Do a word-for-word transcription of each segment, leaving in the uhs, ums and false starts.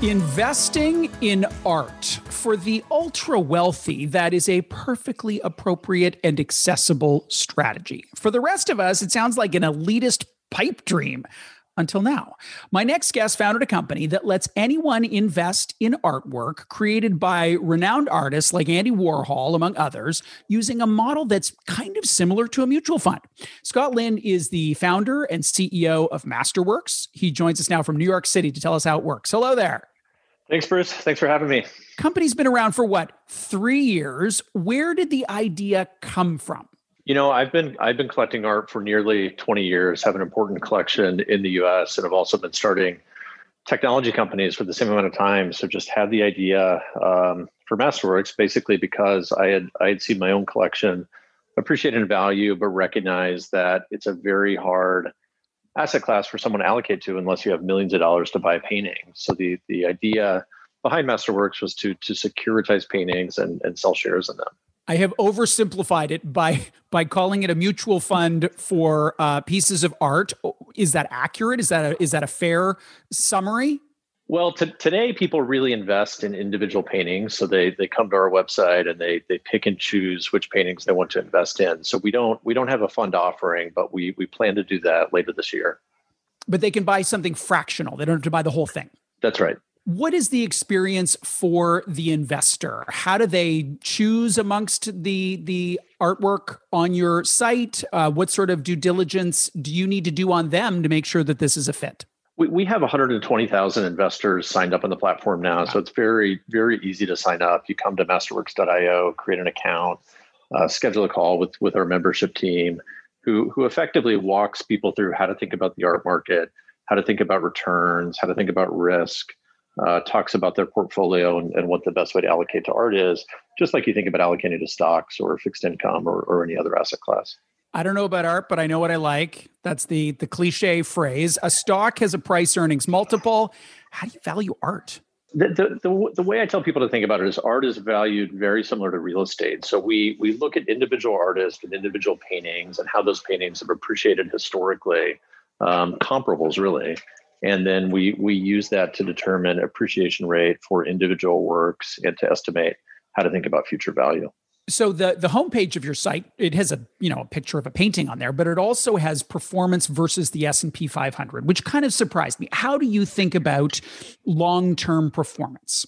Investing in art for the ultra wealthy, that is a perfectly appropriate and accessible strategy. For the rest of us, it sounds like an elitist pipe dream. Until now. My next guest founded a company that lets anyone invest in artwork created by renowned artists like Andy Warhol, among others, using a model that's kind of similar to a mutual fund. Scott Lind is the founder and C E O of Masterworks. He joins us now from New York City to tell us how it works. Hello there. Thanks, Bruce. Thanks for having me. Company's been around for what, three years? Where did the idea come from? You know, I've been I've been collecting art for nearly twenty years, have an important collection in the U S, and I've also been starting technology companies for the same amount of time. So just had the idea um, for Masterworks, basically because I had I had seen my own collection appreciate in value, but recognize that it's a very hard asset class for someone to allocate to unless you have millions of dollars to buy a painting. So the the idea behind Masterworks was to to securitize paintings and, and sell shares in them. I have oversimplified it by by calling it a mutual fund for uh, pieces of art. Is that accurate? Is that a, is that a fair summary? Well, t- today people really invest in individual paintings. So they they come to our website and they they pick and choose which paintings they want to invest in. So we don't we don't have a fund offering, but we we plan to do that later this year. But they can buy something fractional. They don't have to buy the whole thing. That's right. What is the experience for the investor? How do they choose amongst the the artwork on your site? Uh, what sort of due diligence do you need to do on them to make sure that this is a fit? We we have one hundred twenty thousand investors signed up on the platform now, wow. So it's very, very easy to sign up. You come to masterworks dot io, create an account, uh, schedule a call with with our membership team, who who effectively walks people through how to think about the art market, how to think about returns, how to think about risk. Uh, talks about their portfolio and, and what the best way to allocate to art is, just like you think about allocating to stocks or fixed income or, or any other asset class. I don't know about art, but I know what I like. That's the the cliche phrase. A stock has a price earnings multiple. How do you value art? The, the, the, the way I tell people to think about it is art is valued very similar to real estate. So we we look at individual artists and individual paintings and how those paintings have appreciated historically, um, comparables really. And then we we use that to determine appreciation rate for individual works and to estimate how to think about future value. So the the homepage of your site, it has a you know a picture of a painting on there, but it also has performance versus the S and P five hundred, which kind of surprised me. How do you think about long-term performance?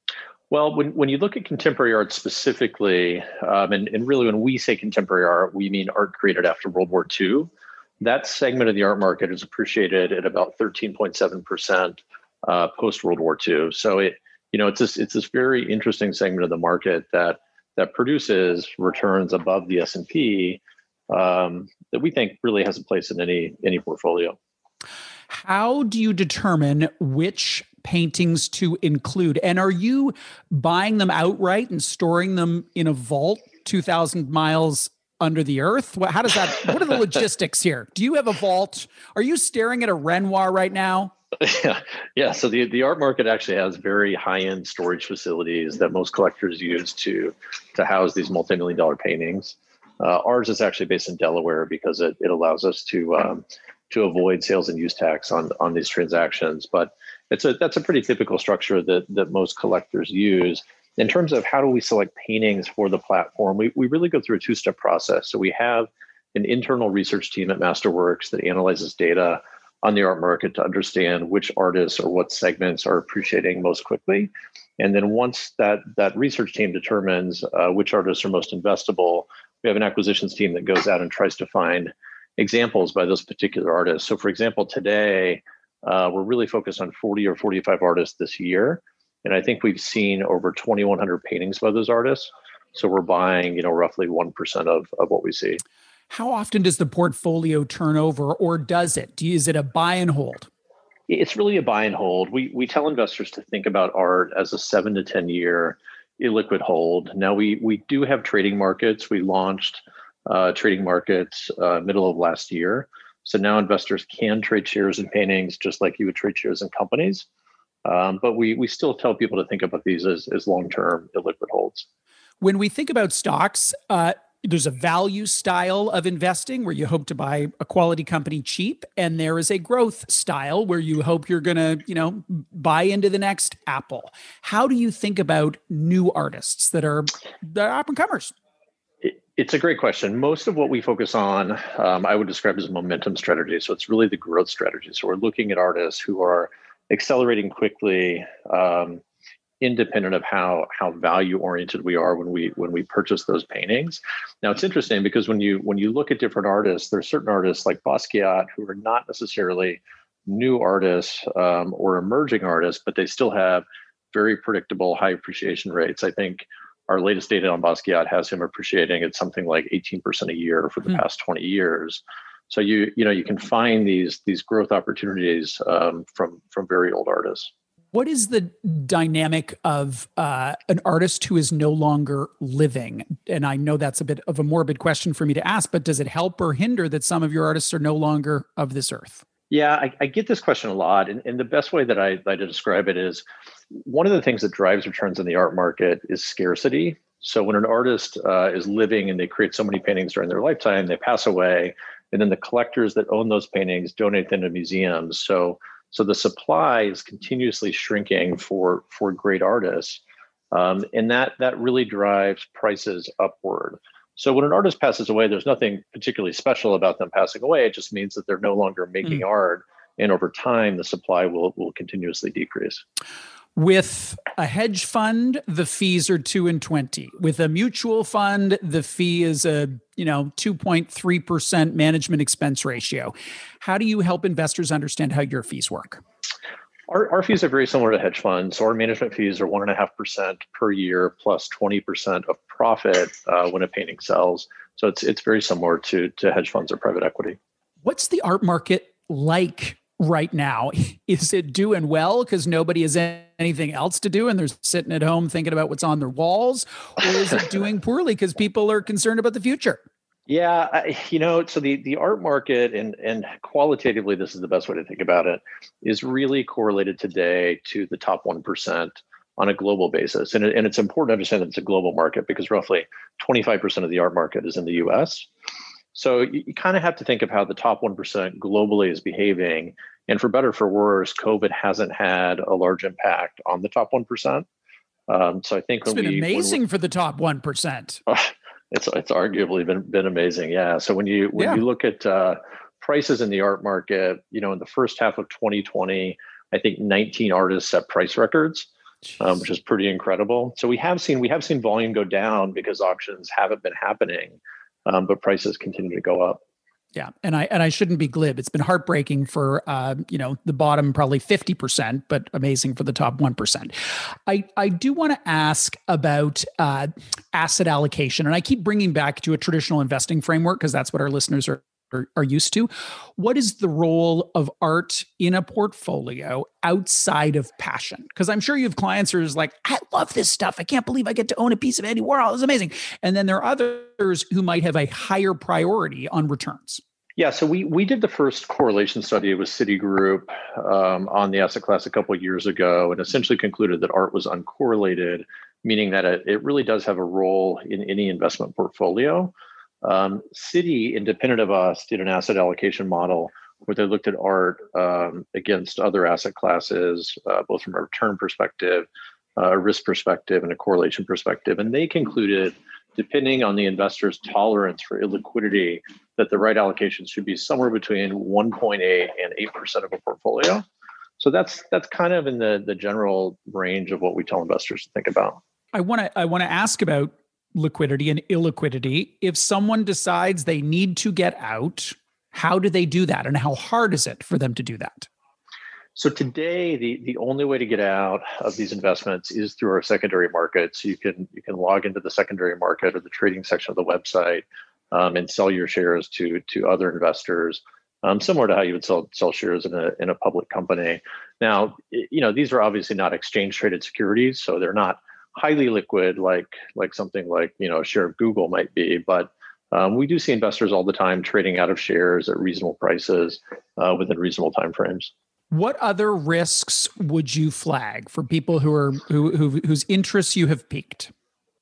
Well, when, when you look at contemporary art specifically, um, and, and really when we say contemporary art, we mean art created after World War Two. That segment of the art market is appreciated at about thirteen point seven percent uh, post World War Two. So it, you know, it's this it's this very interesting segment of the market that that produces returns above the S and P um, that we think really has a place in any any portfolio. How do you determine which paintings to include? And are you buying them outright and storing them in a vault two thousand miles under the earth? How does that, what are the logistics here? Do you have a vault? Are you staring at a Renoir right now? Yeah. Yeah. So the, the art market actually has very high-end storage facilities that most collectors use to, to house these multi-million dollar paintings. Uh, ours is actually based in Delaware because it, it allows us to, um, to avoid sales and use tax on, on these transactions. But it's a, that's a pretty typical structure that, that most collectors use. In terms of how do we select paintings for the platform, we, we really go through a two-step process. So we have an internal research team at Masterworks that analyzes data on the art market to understand which artists or what segments are appreciating most quickly. And then once that, that research team determines uh, which artists are most investable, we have an acquisitions team that goes out and tries to find examples by those particular artists. So for example, today, uh, we're really focused on forty or forty-five artists this year. And I think we've seen over twenty-one hundred paintings by those artists. So we're buying, you know, roughly one percent of, of what we see. How often does the portfolio turn over, or does it? Do you, is it a buy and hold? It's really a buy and hold. We we tell investors to think about art as a seven to ten year illiquid hold. Now we we do have trading markets. We launched uh, trading markets uh, middle of last year. So now investors can trade shares in paintings just like you would trade shares in companies. Um, but we we still tell people to think about these as, as long-term illiquid holds. When we think about stocks, uh, there's a value style of investing where you hope to buy a quality company cheap, and there is a growth style where you hope you're going to, you know, buy into the next Apple. How do you think about new artists that are the up and comers? It's a great question. Most of what we focus on, um, I would describe as a momentum strategy. So it's really the growth strategy. So we're looking at artists who are accelerating quickly, um, independent of how how value oriented we are when we when we purchase those paintings. Now it's interesting because when you when you look at different artists, there's certain artists like Basquiat who are not necessarily new artists um, or emerging artists, but they still have very predictable high appreciation rates. I think our latest data on Basquiat has him appreciating at something like eighteen percent a year for the mm. past twenty years. So you you know you can find these these growth opportunities um, from from very old artists. What is the dynamic of uh, an artist who is no longer living? And I know that's a bit of a morbid question for me to ask, but does it help or hinder that some of your artists are no longer of this earth? Yeah, I, I get this question a lot. And, and the best way that I like to describe it is one of the things that drives returns in the art market is scarcity. So when an artist uh, is living and they create so many paintings during their lifetime, they pass away, and then the collectors that own those paintings donate them to museums. So So the supply is continuously shrinking for for great artists, um, and that that really drives prices upward. So when an artist passes away, there's nothing particularly special about them passing away. It just means that they're no longer making mm. art, and over time, the supply will will continuously decrease. With a hedge fund, the fees are two and twenty. With a mutual fund, the fee is a you know two point three percent management expense ratio. How do you help investors understand how your fees work? Our, our fees are very similar to hedge funds. So our management fees are one and a half percent per year plus twenty percent of profit uh, when a painting sells. So it's it's very similar to to hedge funds or private equity. What's the art market like right now? Is it doing well because nobody has anything else to do and they're sitting at home thinking about what's on their walls? Or is it doing poorly because people are concerned about the future? Yeah, I, you know, so the, the art market and, and qualitatively, this is the best way to think about it, is really correlated today to the top one percent on a global basis. And, it, and it's important to understand that it's a global market because roughly twenty-five percent of the art market is in the U S. So you, you kind of have to think of how the top one percent globally is behaving. And for better or for worse, COVID hasn't had a large impact on the top one percent. Um, so I think it's when been we, amazing when for the top one percent. Uh, it's it's arguably been been amazing. Yeah. So when you when yeah. you look at uh, prices in the art market, you know, in the first half of twenty twenty, I think nineteen artists set price records, um, which is pretty incredible. So we have seen we have seen volume go down because auctions haven't been happening. Um, but prices continue to go up. Yeah, and I and I shouldn't be glib. It's been heartbreaking for uh, you know the bottom probably fifty percent, but amazing for the top one percent. I I do want to ask about uh, asset allocation, and I keep bringing back to a traditional investing framework because that's what our listeners are. Are, are used to. What is the role of art in a portfolio outside of passion? Because I'm sure you have clients who are like, I love this stuff. I can't believe I get to own a piece of Andy Warhol. It's amazing. And then there are others who might have a higher priority on returns. Yeah, so we we did the first correlation study with Citigroup um, on the asset class a couple of years ago, and essentially concluded that art was uncorrelated, meaning that it, it really does have a role in any investment portfolio. Um, Citi, independent of us, did an asset allocation model where they looked at art um, against other asset classes, uh, both from a return perspective, uh, a risk perspective, and a correlation perspective. And they concluded, depending on the investor's tolerance for illiquidity, that the right allocation should be somewhere between one point eight and eight percent of a portfolio. So that's that's kind of in the, the general range of what we tell investors to think about. I want to I want to ask about liquidity and illiquidity. If someone decides they need to get out, how do they do that? And how hard is it for them to do that? So today, the, the only way to get out of these investments is through our secondary market. So you can you can log into the secondary market or the trading section of the website um, and sell your shares to to other investors, um, similar to how you would sell sell shares in a in a public company. Now, you know, these are obviously not exchange traded securities, so they're not highly liquid like like something like you know a share of Google might be, but um, we do see investors all the time trading out of shares at reasonable prices uh, within reasonable timeframes. What other risks would you flag for people who are who, who whose interests you have piqued?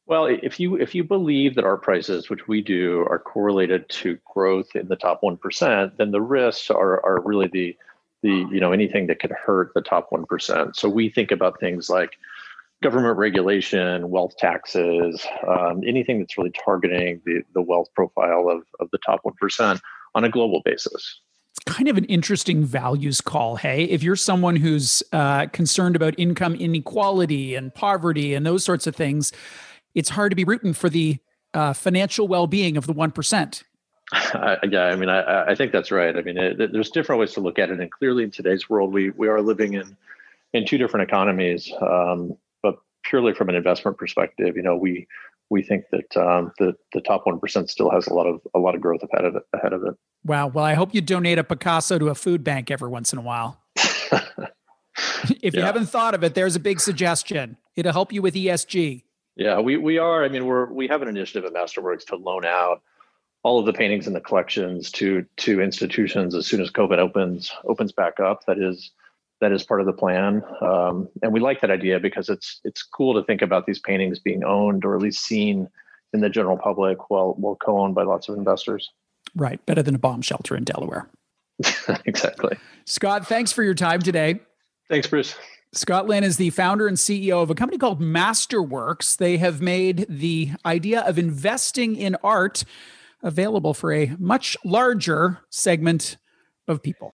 Well, if you if you believe that art prices, which we do, are correlated to growth in the top one percent, then the risks are are really the the you know anything that could hurt the top one percent. So we think about things like government regulation, wealth taxes, um, anything that's really targeting the the wealth profile of of the top one percent on a global basis. It's kind of an interesting values call. Hey, if you're someone who's uh, concerned about income inequality and poverty and those sorts of things, it's hard to be rooting for the uh, financial well-being of the one percent. Uh, yeah, I mean, I, I think that's right. I mean, it, there's different ways to look at it, and clearly in today's world, we we are living in in two different economies. Um, but purely from an investment perspective, you know, we we think that um, the the top one percent still has a lot of a lot of growth ahead of it. Ahead of it. Wow. Well, I hope you donate a Picasso to a food bank every once in a while. If you Yeah. haven't thought of it, there's a big suggestion. It'll help you with E S G. Yeah, we we are. I mean, we're we have an initiative at Masterworks to loan out all of the paintings in the collections to to institutions as soon as COVID opens opens back up. That is that is part of the plan, um, and we like that idea because it's it's cool to think about these paintings being owned or at least seen in the general public, while while co-owned by lots of investors. Right. Better than a bomb shelter in Delaware. Exactly. Scott, thanks for your time today. Thanks, Bruce. Scott Lynn is the founder and C E O of a company called Masterworks. They have made the idea of investing in art available for a much larger segment of people.